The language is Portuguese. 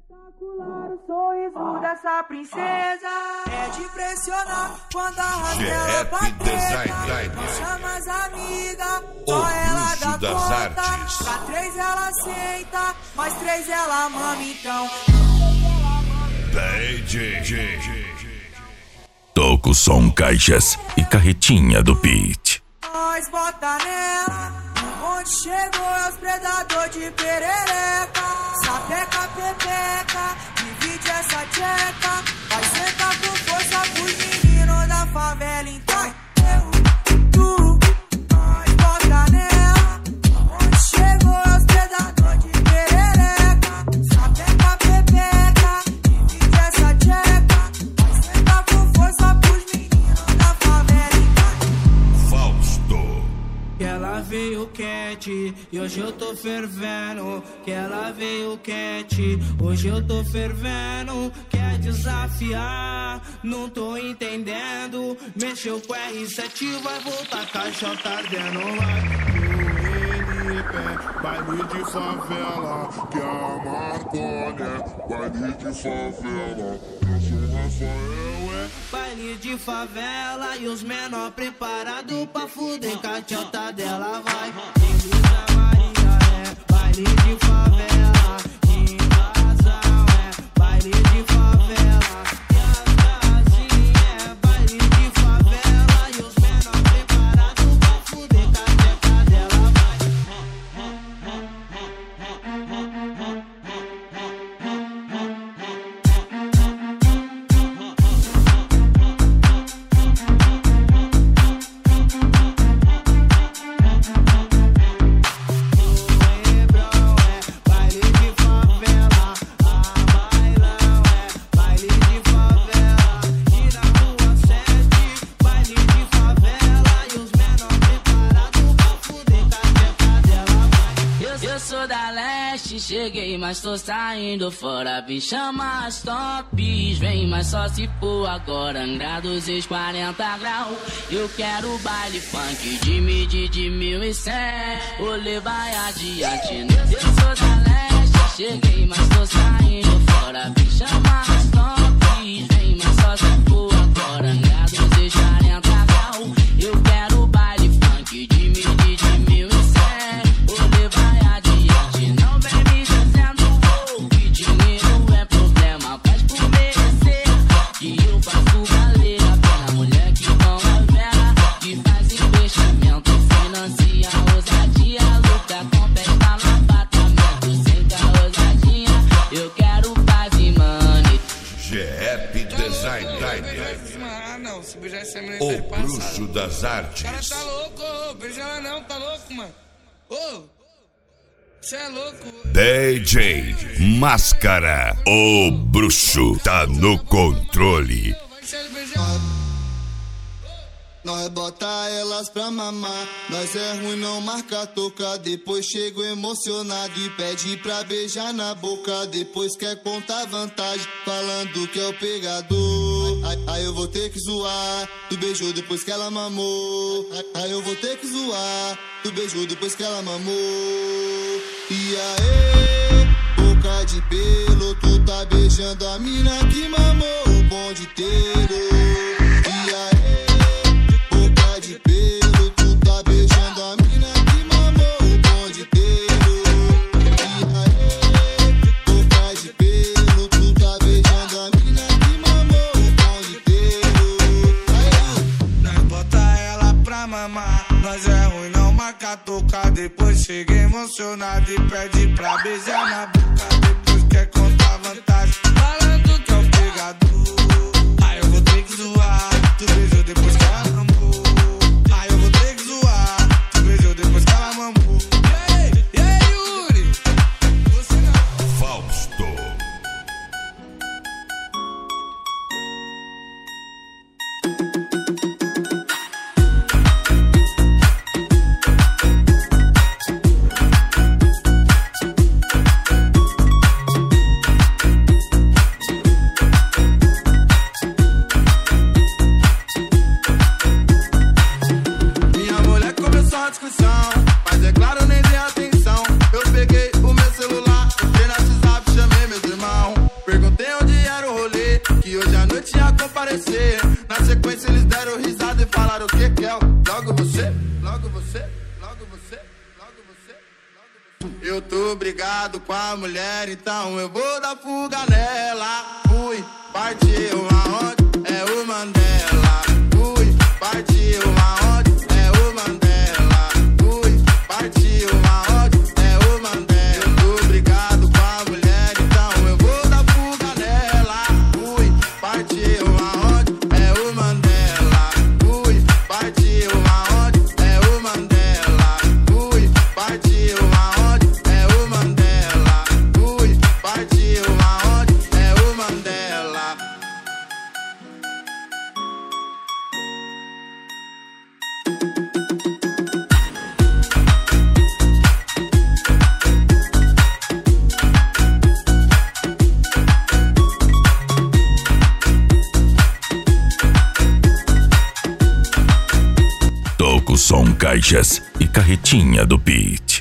Espetacular o sorriso dessa princesa. É de impressionar quando a rasga pra preta. Chama as amigas, só ela dá conta. Pra 3 ela aceita, mais 3 ela mama então. DJ Toco som, caixas e carretinha do Pete. Nós bota nela, onde chegou é os predador de perereca. Sapeca, pepeca, divide essa tcheca. Vai sentar com força pros meninos da favela. Então tu, nós bota nela, onde chegou é os predador de perereca. Sapeca, pepeca, divide essa tcheca. Vai sentar com força pros meninos da favela. Fausto. Que ela veio quente e hoje eu tô fervendo. Que ela veio quente, hoje eu tô fervendo. Quer desafiar, não tô entendendo. Mexeu com R7, vai voltar, caixa tá ardendo. Baile de favela, que é a Marconi. Baile de favela, eu sou Rafael, Baile de favela e os menor preparado pra fuder. Cachota dela vai. Igreja Maria baile de favela. Invasão baile de favela. E as casinhas baile de favela. E os menor preparado pra fuder. Cachota dela vai. Cheguei, mas tô saindo fora. Me chama as tops, vem, mas só se for agora. Angra 240 graus. Eu quero baile funk de mid de 1100. Olê, vai adiante. Eu sou da leste, cheguei, mas tô saindo fora. Me chama as tops, vem, mas só se for agora. Angra 240 graus. Eu quero baile funk de mid de 1100. Olê, vai adiante. Não vem me dizendo que dinheiro é problema. Faz por merecer que eu faço valer a pena. Mulher que não é vera, que faz investimento, financia ousadia, luta com pesta no apartamento. Sem ousadinha, eu quero paz e money. GF Design. Ah, não, se beijar essa menina O tá passado. bruxo das artes. O cara tá louco, ô, beija ela não, tá louco, mano. Ô, cê é louco. DJ Máscara. O bruxo tá no controle. Vai deixar ele beijar. Nós bota elas pra mamar. Nós é ruim, não marca toca. Depois chego emocionado e pede pra beijar na boca. Depois quer contar vantagem, falando que é o pegador. Aí eu vou ter que zoar. Tu beijou depois que ela mamou. Aí eu vou ter que zoar. Tu beijou depois que ela mamou. E aí, boca de pelo, tu tá beijando a mina que mamou o bonde inteiro. E aí, boca de pelo, tu tá beijando a mina que mamou o bonde inteiro. E aí, boca de pelo, tu tá beijando a mina que mamou o bonde inteiro. Aí, Nós bota ela pra mamar. Nós é ruim, não marca tocar. Depois chega emocionado e pede pra beijar na boca. Depois quer contar vantagem, falando que é o pegador. Aí eu vou ter que zoar. Tu beijou depois que ela mamou. Aí eu vou ter que zoar. Tu beijou depois que ela mamou. E aí, Yuri? Você não. Fausto. tô brigado com a mulher, então eu vou dar fuga nela. Fui, partiu aonde? É o Mandela. Fui, partiu aonde? É o Mandela. Fui, partiu aonde? É o Mandela. Eu tô brigado com a mulher, então eu vou dar fuga nela. Fui, partiu aonde? É o Mandela. Fui, partiu aonde? É o Mandela. Fui, partiu aonde? É o Mandela. Fui, partiu aonde? É o Mandela. Toco som, caixas e carretinha do beat.